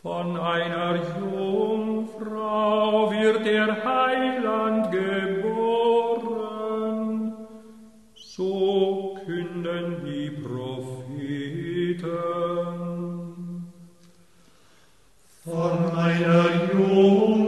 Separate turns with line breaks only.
Von einer Jungfrau wird der Heiland geboren, so künden die Propheten.
Von einer Jungfrau